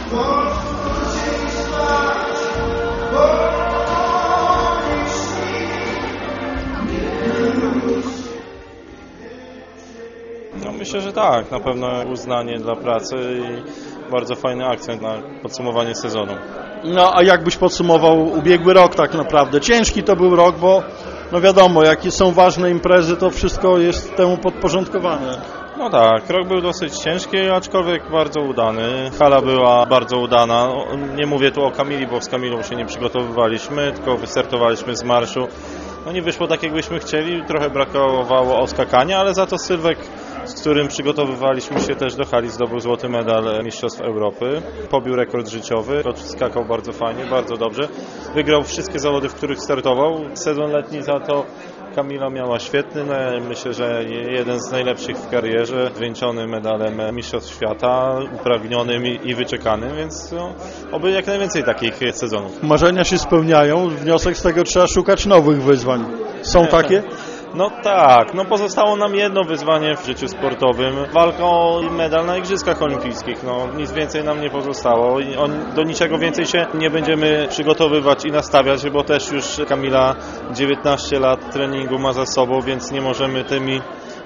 No myślę, że tak, na pewno uznanie dla pracy i bardzo fajny akcent na podsumowanie sezonu. No a jak byś podsumował ubiegły rok tak naprawdę? Ciężki to był rok, bo no wiadomo, jakie są ważne imprezy, to wszystko jest temu podporządkowane. No tak, rok był dosyć ciężki, aczkolwiek bardzo udany. Hala była bardzo udana. Nie mówię tu o Kamili, bo z Kamilą się nie przygotowywaliśmy, tylko wystartowaliśmy z marszu. No nie wyszło tak, jakbyśmy chcieli, trochę brakowało oskakania, ale za to Sylwek, z którym przygotowywaliśmy się też do hali, zdobył złoty medal Mistrzostw Europy. Pobił rekord życiowy, skakał bardzo fajnie, bardzo dobrze. Wygrał wszystkie zawody, w których startował. Sezon letni za to Kamila miała świetny, myślę, że jeden z najlepszych w karierze, zwieńczony medalem Mistrzostw Świata, upragnionym i wyczekanym, więc no, oby jak najwięcej takich sezonów. Marzenia się spełniają, wniosek z tego trzeba szukać nowych wyzwań. Są takie? No tak, no pozostało nam jedno wyzwanie w życiu sportowym. Walka o medal na Igrzyskach Olimpijskich. No nic więcej nam nie pozostało. Do niczego więcej się nie będziemy przygotowywać i nastawiać, bo też już Kamila 19 lat treningu ma za sobą, więc nie możemy tymi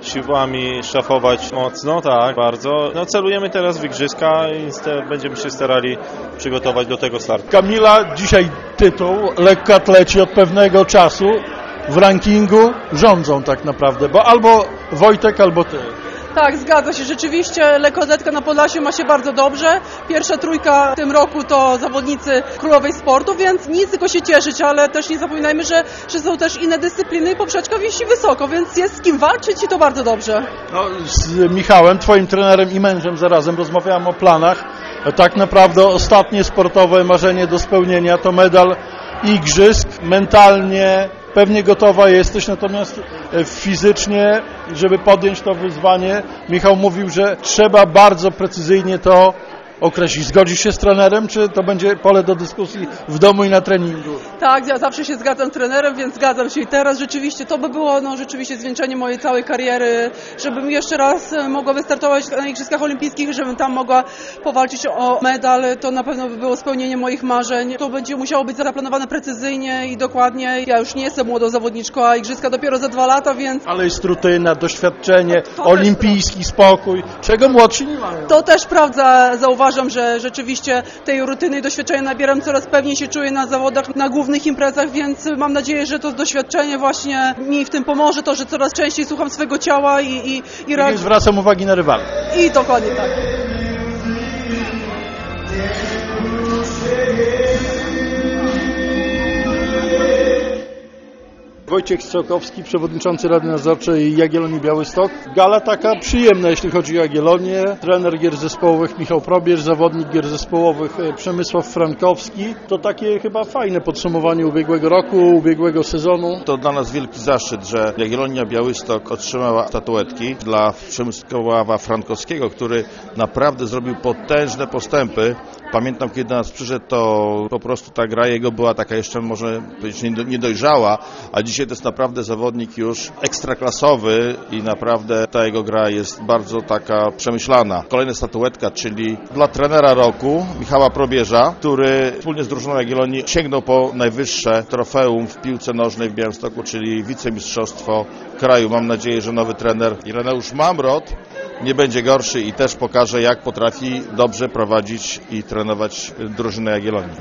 siłami szafować mocno, tak, bardzo. No celujemy teraz w Igrzyska i będziemy się starali przygotować do tego startu. Kamila, dzisiaj tytuł, lekkoatleci od pewnego czasu w rankingu rządzą tak naprawdę, bo albo Wojtek, albo ty. Tak, zgadza się. Rzeczywiście lekkoatletka na Podlasiu ma się bardzo dobrze. Pierwsza trójka w tym roku to zawodnicy królowej sportu, więc nic tylko się cieszyć, ale też nie zapominajmy, że są też inne dyscypliny i poprzeczka wisi wysoko, więc jest z kim walczyć i to bardzo dobrze. No, z Michałem, twoim trenerem i mężem zarazem rozmawiałem o planach. Tak naprawdę ostatnie sportowe marzenie do spełnienia to medal Igrzysk. Mentalnie pewnie gotowa jesteś, natomiast fizycznie, żeby podjąć to wyzwanie, Michał mówił, że trzeba bardzo precyzyjnie to określić. Zgodzisz się z trenerem, czy to będzie pole do dyskusji w domu i na treningu? Tak, ja zawsze się zgadzam z trenerem, więc zgadzam się i teraz rzeczywiście to by było rzeczywiście zwieńczenie mojej całej kariery, żebym jeszcze raz mogła wystartować na Igrzyskach Olimpijskich, żebym tam mogła powalczyć o medal, to na pewno by było spełnienie moich marzeń. To będzie musiało być zaplanowane precyzyjnie i dokładnie. Ja już nie jestem młodą zawodniczką, a Igrzyska dopiero za 2 lata, więc... Ale jest rutyna, doświadczenie, olimpijski spokój, czego młodsi nie mają. To też prawda, zauważam, że rzeczywiście tej rutyny i doświadczenia nabieram, coraz pewniej się czuję na zawodach, na głównych imprezach, więc mam nadzieję, że to doświadczenie właśnie mi w tym pomoże, to, że coraz częściej słucham swojego ciała i nie zwracam uwagi na rywala. I dokładnie tak. Wojciech Strzałkowski, przewodniczący Rady Nadzorczej Jagiellonii Białystok. Gala taka przyjemna, jeśli chodzi o Jagiellonię. Trener gier zespołowych Michał Probierz, zawodnik gier zespołowych Przemysław Frankowski. To takie chyba fajne podsumowanie ubiegłego roku, ubiegłego sezonu. To dla nas wielki zaszczyt, że Jagiellonia Białystok otrzymała statuetki dla Przemysława Frankowskiego, który naprawdę zrobił potężne postępy. Pamiętam, kiedy do nas przyszedł, to po prostu ta gra jego była taka jeszcze, może powiedzieć, niedojrzała, a dzisiaj to jest naprawdę zawodnik już ekstraklasowy i naprawdę ta jego gra jest bardzo taka przemyślana. Kolejna statuetka, czyli dla trenera roku Michała Probierza, który wspólnie z drużyną Jagiellonii sięgnął po najwyższe trofeum w piłce nożnej w Białymstoku, czyli wicemistrzostwo kraju. Mam nadzieję, że nowy trener Ireneusz Mamrot nie będzie gorszy i też pokaże, jak potrafi dobrze prowadzić i trenować drużynę Jagiellonii.